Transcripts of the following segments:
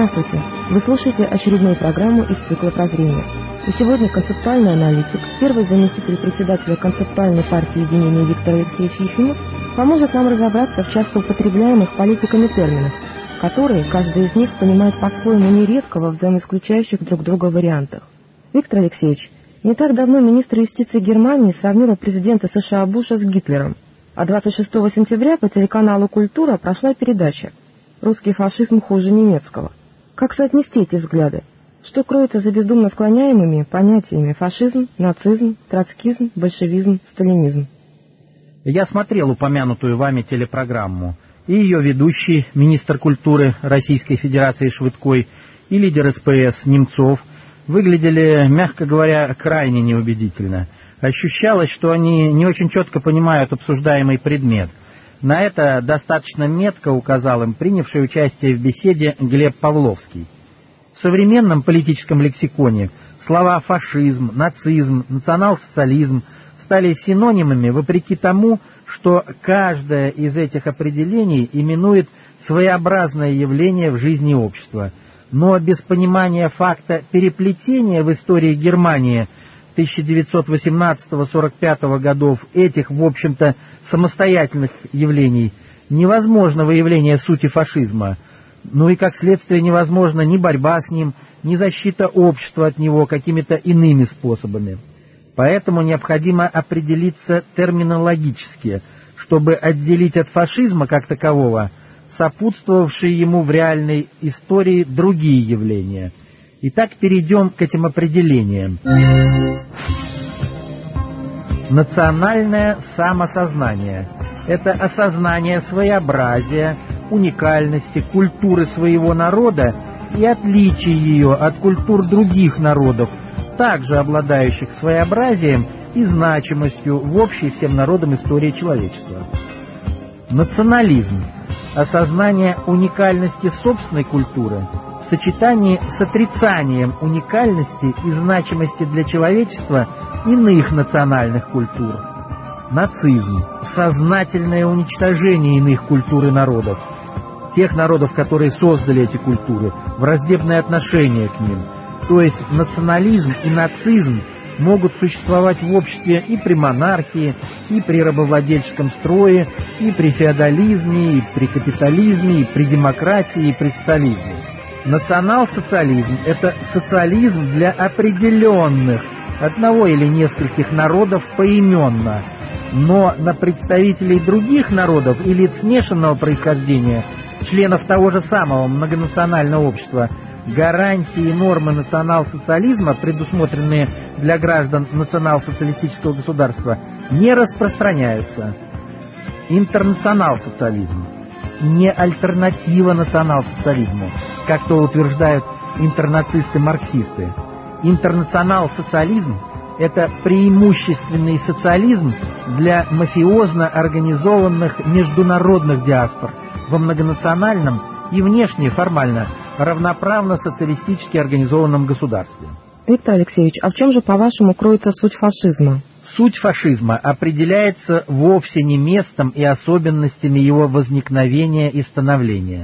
Здравствуйте! Вы слушаете очередную программу из цикла «Прозрение». И сегодня концептуальный аналитик, первый заместитель председателя концептуальной партии единения Виктор Алексеевич Ефимов поможет нам разобраться в часто употребляемых политиками терминах, которые каждый из них понимает по-своему нередко во взаимоисключающих друг друга вариантах. Виктор Алексеевич, не так давно министр юстиции Германии сравнил президента США Буша с Гитлером, а 26 сентября по телеканалу «Культура» прошла передача «Русский фашизм хуже немецкого». Как соотнести эти взгляды? Что кроется за бездумно склоняемыми понятиями фашизм, нацизм, троцкизм, большевизм, сталинизм? Я смотрел упомянутую вами телепрограмму, и ее ведущий, министр культуры Российской Федерации Швыдкой, и лидер СПС Немцов выглядели, мягко говоря, крайне неубедительно. Ощущалось, что они не очень четко понимают обсуждаемый предмет. На это достаточно метко указал им принявший участие в беседе Глеб Павловский. В современном политическом лексиконе слова «фашизм», «нацизм», «национал-социализм» стали синонимами вопреки тому, что каждое из этих определений именует своеобразное явление в жизни общества. Но без понимания факта переплетения в истории Германии 1918-45 годов этих, в общем-то, самостоятельных явлений невозможно выявление сути фашизма, ну и, как следствие, невозможно ни борьба с ним, ни защита общества от него какими-то иными способами. Поэтому необходимо определиться терминологически, чтобы отделить от фашизма как такового сопутствовавшие ему в реальной истории другие явления. Итак, перейдем к этим определениям. Национальное самосознание – это осознание своеобразия, уникальности, культуры своего народа и отличия ее от культур других народов, также обладающих своеобразием и значимостью в общей всем народам истории человечества. Национализм – осознание уникальности собственной культуры в сочетании с отрицанием уникальности и значимости для человечества иных национальных культур. Нацизм – сознательное уничтожение иных культур и народов, тех народов, которые создали эти культуры, враждебное отношение к ним. То есть национализм и нацизм могут существовать в обществе и при монархии, и при рабовладельческом строе, и при феодализме, и при капитализме, и при демократии, и при социализме. Национал-социализм – это социализм для определенных, одного или нескольких народов поименно, но на представителей других народов и лиц смешанного происхождения, членов того же самого многонационального общества, гарантии и нормы национал-социализма, предусмотренные для граждан национал-социалистического государства, не распространяются. Интернационал-социализм не альтернатива национал-социализму, как то утверждают интернацисты-марксисты. Интернационал-социализм – это преимущественный социализм для мафиозно организованных международных диаспор во многонациональном и внешне формально равноправно социалистически организованном государстве. Виктор Алексеевич, а в чем же, по-вашему, кроется суть фашизма? Суть фашизма определяется вовсе не местом и особенностями его возникновения и становления.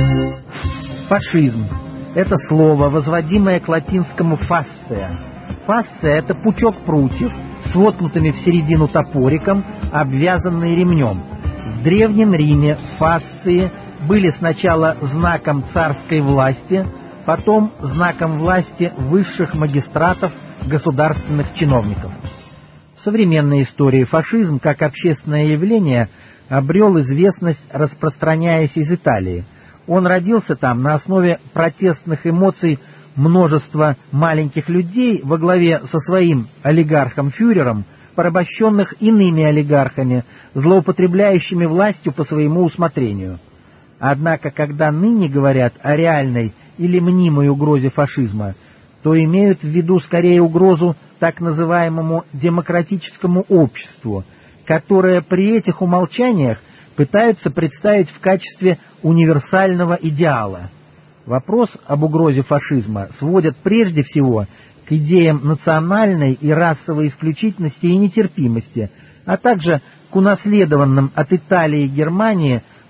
Фашизм – это слово, возводимое к латинскому «фассия». Фассия – это пучок прутьев с воткнутыми в середину топориком, обвязанные ремнем. В Древнем Риме фассии были сначала знаком царской власти, потом знаком власти высших магистратов, государственных чиновников. В современной истории фашизм, как общественное явление, обрел известность, распространяясь из Италии. Он родился там на основе протестных эмоций множества маленьких людей во главе со своим олигархом-фюрером, порабощенных иными олигархами, злоупотребляющими властью по своему усмотрению. Однако, когда ныне говорят о реальной или мнимой угрозе фашизма, то имеют в виду скорее угрозу так называемому демократическому обществу, которое при этих умолчаниях пытаются представить в качестве универсального идеала. Вопрос об угрозе фашизма сводят прежде всего к идеям национальной и расовой исключительности и нетерпимости, а также к унаследованным от Италии и Германии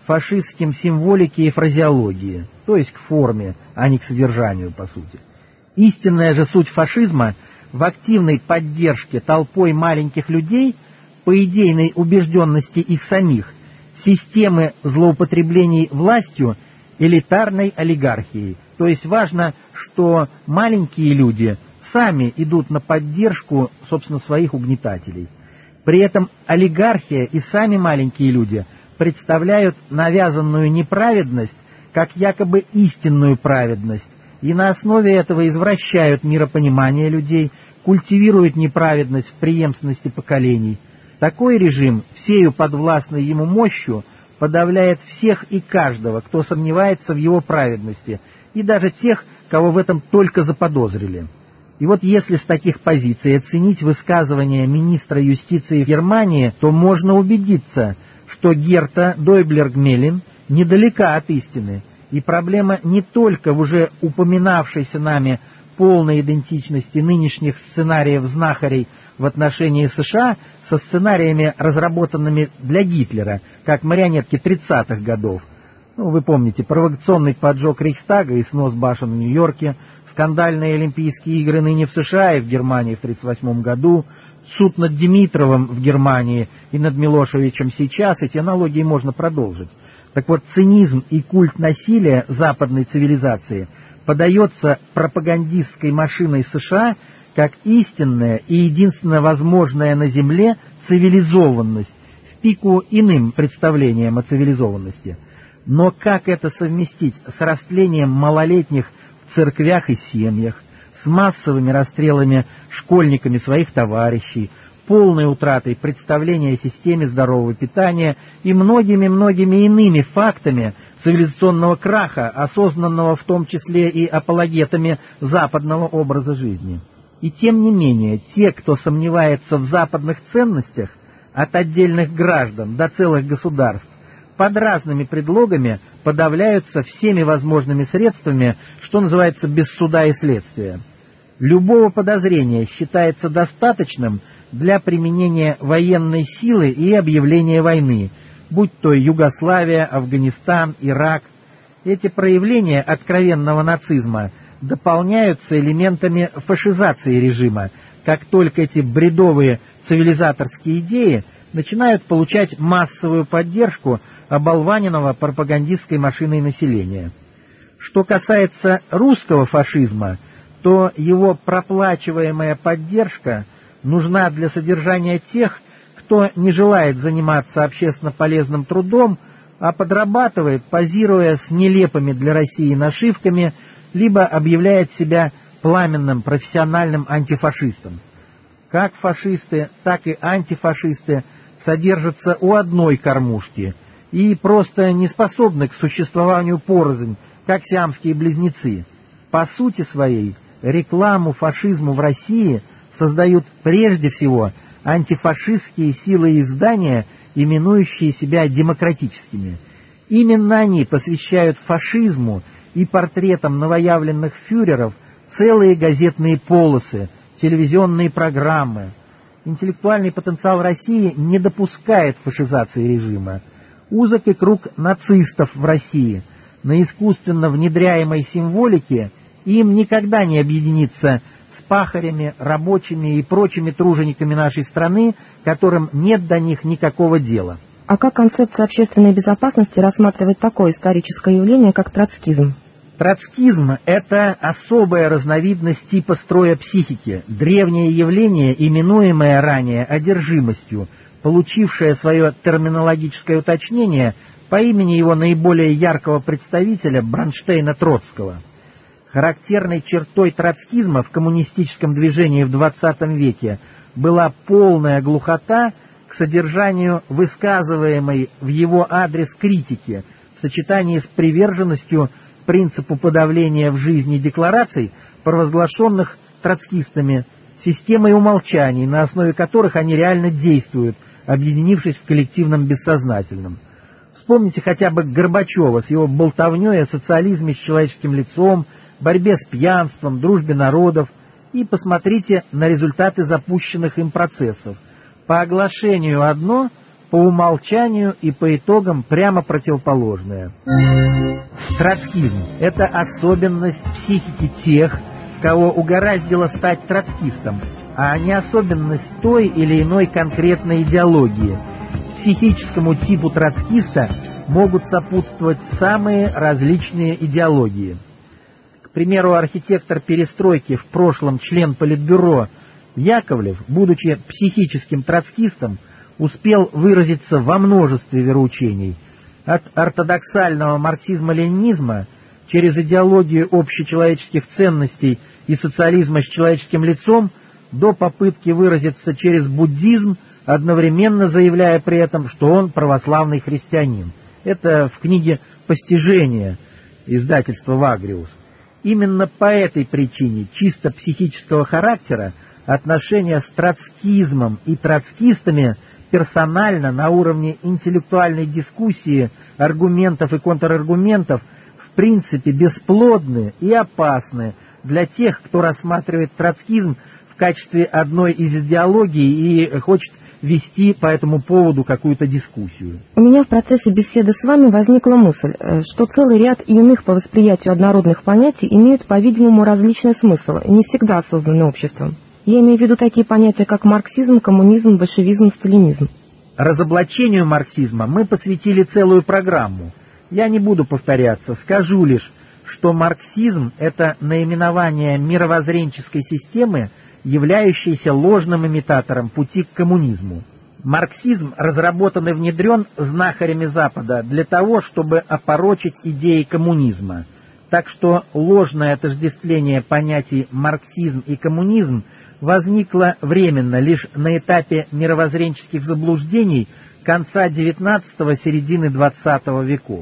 фашистским символике и фразеологии, то есть к форме, а не к содержанию, по сути. Истинная же суть фашизма в активной поддержке толпой маленьких людей по идейной убежденности их самих системы злоупотреблений властью элитарной олигархией. То есть важно, что маленькие люди сами идут на поддержку, собственно, своих угнетателей. При этом олигархия и сами маленькие люди представляют навязанную неправедность как якобы истинную праведность, и на основе этого извращают миропонимание людей, культивируют неправедность в преемственности поколений. Такой режим, всею подвластной ему мощью, подавляет всех и каждого, кто сомневается в его праведности, и даже тех, кого в этом только заподозрили. И вот если с таких позиций оценить высказывания министра юстиции Германии, то можно убедиться, что Герта Дойблер-Гмелин недалека от истины, и проблема не только в уже упоминавшейся нами полной идентичности нынешних сценариев знахарей в отношении США со сценариями, разработанными для Гитлера, как марионетки 30-х годов. Вы помните, провокационный поджог Рейхстага и снос башен в Нью-Йорке, скандальные Олимпийские игры ныне в США и в Германии в 1938 году, суд над Димитровым в Германии и над Милошевичем сейчас, эти аналогии можно продолжить. Так вот, цинизм и культ насилия западной цивилизации подается пропагандистской машиной США как истинная и единственно возможная на Земле цивилизованность, в пику иным представлениям о цивилизованности. Но как это совместить с растлением малолетних в церквях и семьях, с массовыми расстрелами школьниками своих товарищей, полной утратой представления о системе здорового питания и многими-многими иными фактами цивилизационного краха, осознанного в том числе и апологетами западного образа жизни? И тем не менее, те, кто сомневается в западных ценностях, от отдельных граждан до целых государств, под разными предлогами подавляются всеми возможными средствами, что называется, без суда и следствия. Любого подозрения считается достаточным для применения военной силы и объявления войны, будь то Югославия, Афганистан, Ирак. Эти проявления откровенного нацизма дополняются элементами фашизации режима, как только эти бредовые цивилизаторские идеи начинают получать массовую поддержку оболваненного пропагандистской машиной населения. Что касается русского фашизма, то его проплачиваемая поддержка нужна для содержания тех, кто не желает заниматься общественно полезным трудом, а подрабатывает, позируя с нелепыми для России нашивками, либо объявляет себя пламенным профессиональным антифашистом. Как фашисты, так и антифашисты содержатся у одной кормушки и просто не способны к существованию порознь, как сиамские близнецы. По сути своей, рекламу фашизму в России создают прежде всего антифашистские силы и издания, именующие себя демократическими. Именно они посвящают фашизму и портретам новоявленных фюреров целые газетные полосы, телевизионные программы. Интеллектуальный потенциал России не допускает фашизации режима. Узок и круг нацистов в России. На искусственно внедряемой символике им никогда не объединиться с пахарями, рабочими и прочими тружениками нашей страны, которым нет до них никакого дела. А как концепция общественной безопасности рассматривает такое историческое явление, как троцкизм? Троцкизм – это особая разновидность типа строя психики, древнее явление, именуемое ранее одержимостью, получившее свое терминологическое уточнение по имени его наиболее яркого представителя Бронштейна Троцкого. Характерной чертой троцкизма в коммунистическом движении в XX веке была полная глухота к содержанию высказываемой в его адрес критики в сочетании с приверженностью принципу подавления в жизни деклараций, провозглашенных троцкистами, системой умолчаний, на основе которых они реально действуют, объединившись в коллективном бессознательном. Вспомните хотя бы Горбачева с его болтовней о социализме с человеческим лицом, борьбе с пьянством, дружбе народов, и посмотрите на результаты запущенных им процессов. По оглашению одно, по умолчанию и по итогам прямо противоположное. Троцкизм – это особенность психики тех, кого угораздило стать троцкистом, а не особенность той или иной конкретной идеологии. Психическому типу троцкиста могут сопутствовать самые различные идеологии. К примеру, архитектор перестройки, в прошлом член Политбюро Яковлев, будучи психическим троцкистом, успел выразиться во множестве вероучений, от ортодоксального марксизма-ленинизма через идеологию общечеловеческих ценностей и социализма с человеческим лицом до попытки выразиться через буддизм, одновременно заявляя при этом, что он православный христианин. Это в книге «Постижение» издательства «Вагриус». Именно по этой причине чисто психического характера отношения с троцкизмом и троцкистами персонально на уровне интеллектуальной дискуссии, аргументов и контраргументов в принципе бесплодны и опасны для тех, кто рассматривает троцкизм в качестве одной из идеологий и хочет вести по этому поводу какую-то дискуссию. У меня в процессе беседы с вами возникла мысль, что целый ряд иных по восприятию однородных понятий имеют, по-видимому, различный смысл и не всегда осознаны обществом. Я имею в виду такие понятия, как марксизм, коммунизм, большевизм, сталинизм. Разоблачению марксизма мы посвятили целую программу. Я не буду повторяться, скажу лишь, что марксизм – это наименование мировоззренческой системы, являющейся ложным имитатором пути к коммунизму. Марксизм разработан и внедрен знахарями Запада для того, чтобы опорочить идеи коммунизма. Так что ложное отождествление понятий марксизм и коммунизм возникло временно лишь на этапе мировоззренческих заблуждений конца XIX – середины XX веков.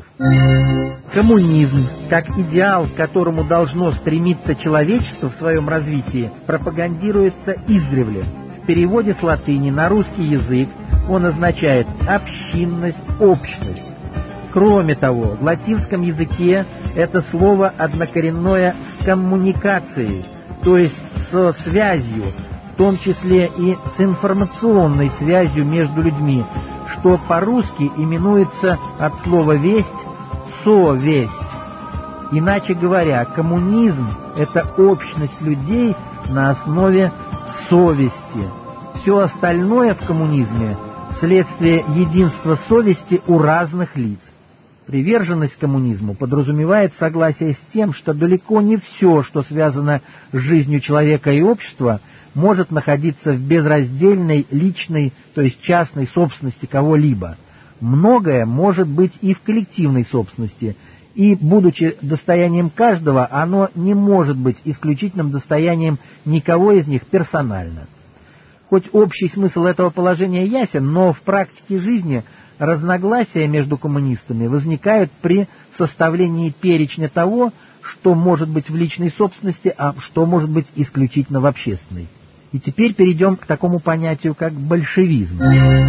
Коммунизм, как идеал, к которому должно стремиться человечество в своем развитии, пропагандируется издревле. В переводе с латыни на русский язык он означает «общинность», «общность». Кроме того, в латинском языке это слово однокоренное с коммуникацией, то есть со связью, в том числе и с информационной связью между людьми, что по-русски именуется от слова «весть» совесть. Иначе говоря, коммунизм – это общность людей на основе совести. Все остальное в коммунизме – следствие единства совести у разных лиц. Приверженность коммунизму подразумевает согласие с тем, что далеко не все, что связано с жизнью человека и общества, может находиться в безраздельной, личной, то есть частной собственности кого-либо. Многое может быть и в коллективной собственности, и, будучи достоянием каждого, оно не может быть исключительным достоянием никого из них персонально. Хоть общий смысл этого положения ясен, но в практике жизни разногласия между коммунистами возникают при составлении перечня того, что может быть в личной собственности, а что может быть исключительно в общественной. И теперь перейдем к такому понятию, как большевизм.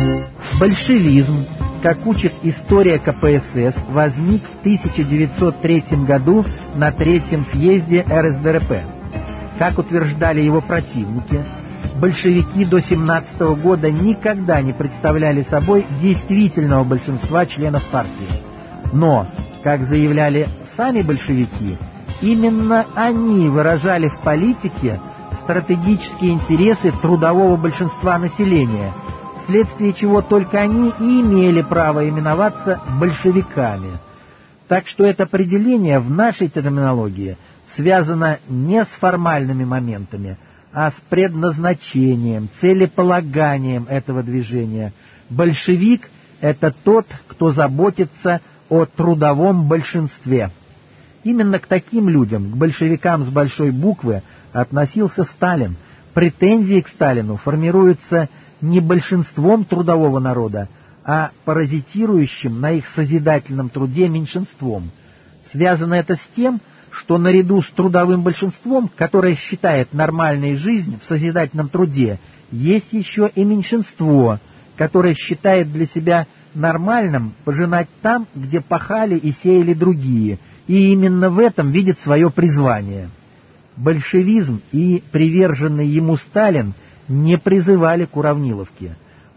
Большевизм, как учит история КПСС, возник в 1903 году на Третьем съезде РСДРП. Как утверждали его противники, большевики до 1917 года никогда не представляли собой действительного большинства членов партии. Но, как заявляли сами большевики, именно они выражали в политике стратегические интересы трудового большинства населения, вследствие чего только они и имели право именоваться большевиками. Так что это определение в нашей терминологии связано не с формальными моментами, а с предназначением, целеполаганием этого движения. Большевик – это тот, кто заботится о трудовом большинстве. Именно к таким людям, к большевикам с большой буквы, относился Сталин. Претензии к Сталину формируются не большинством трудового народа, а паразитирующим на их созидательном труде меньшинством. Связано это с тем, что наряду с трудовым большинством, которое считает нормальной жизнь в созидательном труде, есть еще и меньшинство, которое считает для себя нормальным пожинать там, где пахали и сеяли другие, и именно в этом видит свое призвание. Большевизм и приверженный ему Сталин не призывали к уравниловке.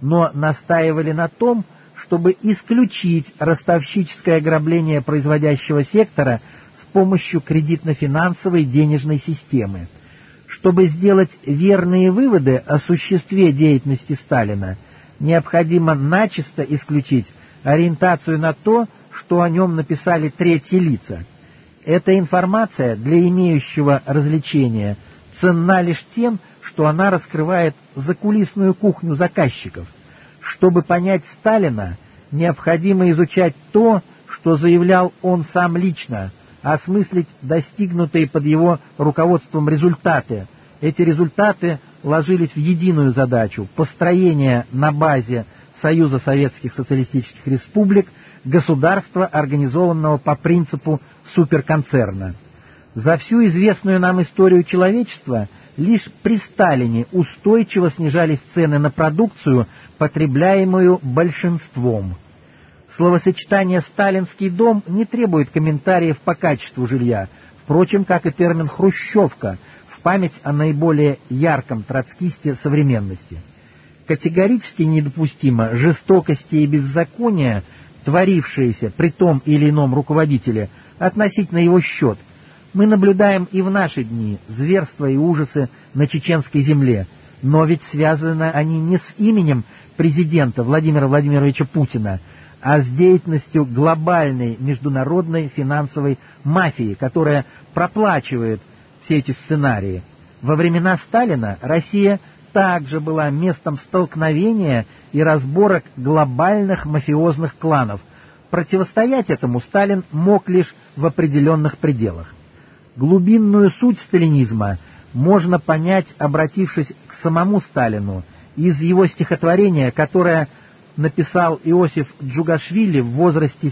но настаивали на том, чтобы исключить ростовщическое ограбление производящего сектора с помощью кредитно-финансовой денежной системы. Чтобы сделать верные выводы о существе деятельности Сталина, необходимо начисто исключить ориентацию на то, что о нем написали третьи лица. Эта информация для имеющего развлечения ценна лишь тем, что она раскрывает закулисную кухню заказчиков. Чтобы понять Сталина, необходимо изучать то, что заявлял он сам лично, осмыслить достигнутые под его руководством результаты. Эти результаты ложились в единую задачу – построение на базе Союза Советских Социалистических Республик государства, организованного по принципу суперконцерна. За всю известную нам историю человечества лишь при Сталине устойчиво снижались цены на продукцию, потребляемую большинством. Словосочетание «сталинский дом» не требует комментариев по качеству жилья, впрочем, как и термин «хрущевка» в память о наиболее ярком троцкисте современности. Категорически недопустимо жестокости и беззакония, творившиеся при том или ином руководителе, относить на его счет. Мы наблюдаем и в наши дни зверства и ужасы на чеченской земле, но ведь связаны они не с именем президента Владимира Владимировича Путина, а с деятельностью глобальной международной финансовой мафии, которая проплачивает все эти сценарии. Во времена Сталина Россия также была местом столкновения и разборок глобальных мафиозных кланов. Противостоять этому Сталин мог лишь в определенных пределах. Глубинную суть сталинизма можно понять, обратившись к самому Сталину, из его стихотворения, которое написал Иосиф Джугашвили в возрасте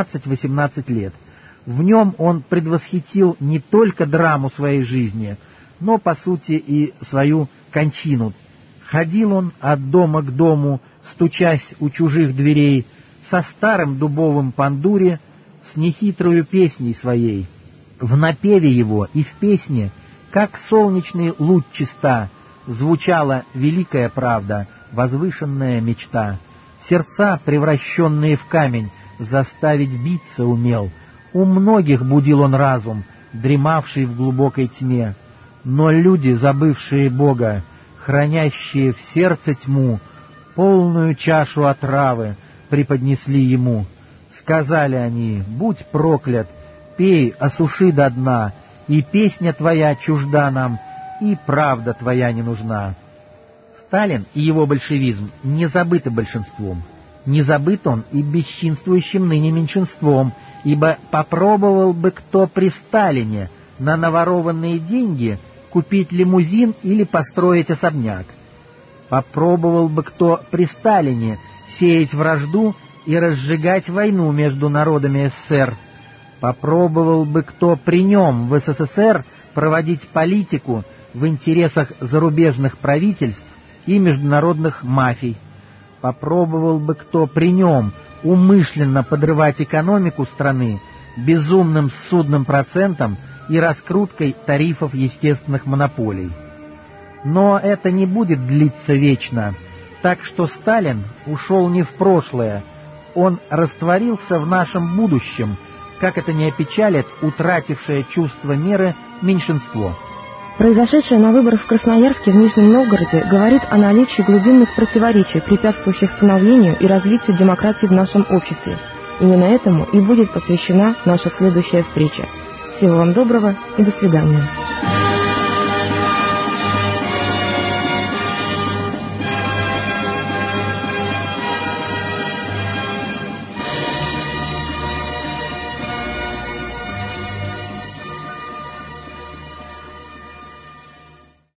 17-18 лет. В нем он предвосхитил не только драму своей жизни, но, по сути, и свою кончину. Ходил он от дома к дому, стучась у чужих дверей, со старым дубовым пандуре, с нехитрою песней своей. В напеве его и в песне, как солнечный луч чиста, звучала великая правда, возвышенная мечта. Сердца, превращенные в камень, заставить биться умел. У многих будил он разум, дремавший в глубокой тьме. Но люди, забывшие Бога, хранящие в сердце тьму, полную чашу отравы преподнесли ему. Сказали они: «Будь проклят, пей, осуши до дна, и песня твоя чужда нам, и правда твоя не нужна». Сталин и его большевизм не забыты большинством. Не забыт он и бесчинствующим ныне меньшинством, ибо попробовал бы кто при Сталине на наворованные деньги купить лимузин или построить особняк. Попробовал бы кто при Сталине сеять вражду и разжигать войну между народами СССР. Попробовал бы кто при нем в СССР проводить политику в интересах зарубежных правительств и международных мафий. Попробовал бы кто при нем умышленно подрывать экономику страны безумным ссудным процентом и раскруткой тарифов естественных монополий. Но это не будет длиться вечно, так что Сталин ушел не в прошлое, он растворился в нашем будущем, как это не опечалит утратившее чувство меры меньшинство. Произошедшее на выборах в Красноярске в Нижнем Новгороде говорит о наличии глубинных противоречий, препятствующих становлению и развитию демократии в нашем обществе. Именно этому и будет посвящена наша следующая встреча. Всего вам доброго и до свидания.